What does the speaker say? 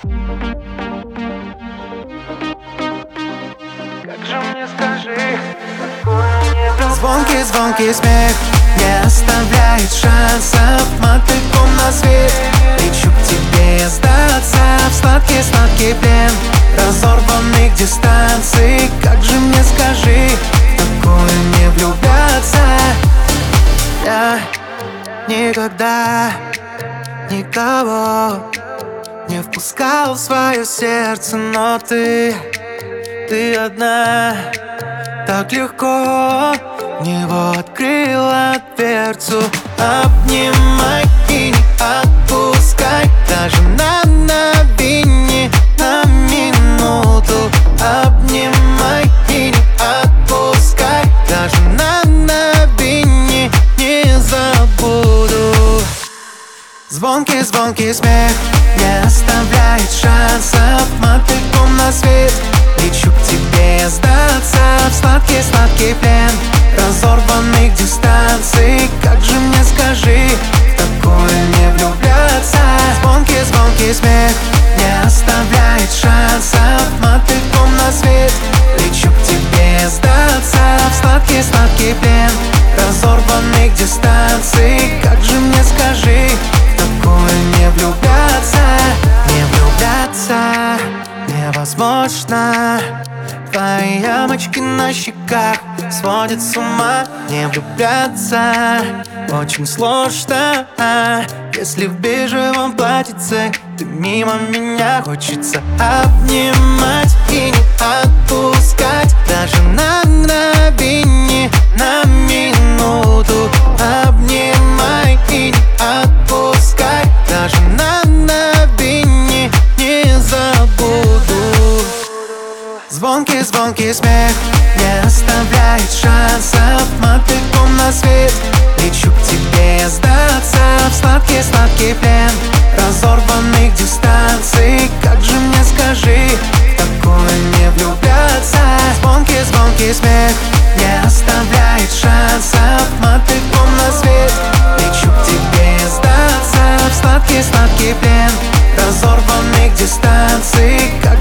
Как же мне, скажи, такое не влюбляться? Звонкий смех не оставляет шансов. Мотыльком на свет лечу к тебе сдаться в сладкий плен разорванных дистанций. Как же мне, скажи, в такое не влюбляться? Я никогда никого не впускал в свое сердце, но ты одна. Так легко в него открыла дверцу. Обнимай и не отпускай, даже на мгновение, на минуту. Обнимай и не отпускай, даже на мгновение, не забуду. Звонкий смех не оставляет шансов. Мотыльком на свет лечу к тебе сдаться в сладкий плен разорванных дистанций. Как же мне, скажи, в такое не влюбляться? Звонкий смех не оставляет шансов. Мотыльком на свет лечу к тебе сдаться в сладкий плен разорванных дистанций. Как же мне, скажи, в такое не влюбляться? Не влюбляться невозможно. Твои ямочки на щеках сводят с ума. Не влюбляться очень сложно. Если в бежевом платьице ты мимо меня, хочется обнимать и не отпускать, даже на мгновение, на минуту. Обнимай и не отпускай, даже на мгновение, не забуду. Звонкий смех не оставляет шансов. Мотыльком на свет лечу к тебе сдаться в сладкий плен разорванных дистанций. Как же мне, скажи, в такое не влюбляться? Звонкий смех не оставляет шансов. Мотыльком на свет лечу к тебе сдаться в сладкий плен разорванных дистанций.